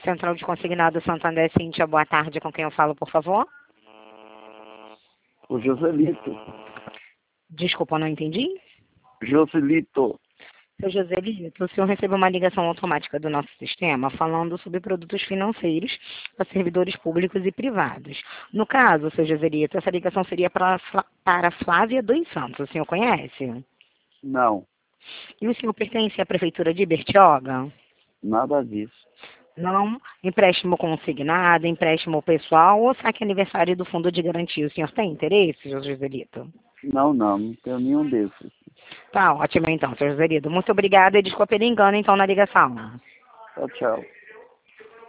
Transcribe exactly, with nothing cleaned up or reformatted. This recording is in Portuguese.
Central de Consignado Santander, Cíntia, boa tarde. Com quem eu falo, por favor? O Joselito. Desculpa, não entendi. Joselito. Seu Joselito, o senhor recebeu uma ligação automática do nosso sistema falando sobre produtos financeiros para servidores públicos e privados. No caso, seu Joselito, essa ligação seria para, para Flávia dos Santos. O senhor conhece? Não, E o senhor pertence à Prefeitura de Bertioga? nada disso. Não. Empréstimo consignado, empréstimo pessoal ou saque aniversário do Fundo de Garantia. O senhor tem interesse, seu Joselito? Não, não, não tenho nenhum desses. Tá ótimo então, seu Joselito. Muito obrigada e desculpe pelo engano então na ligação. Tchau, tchau.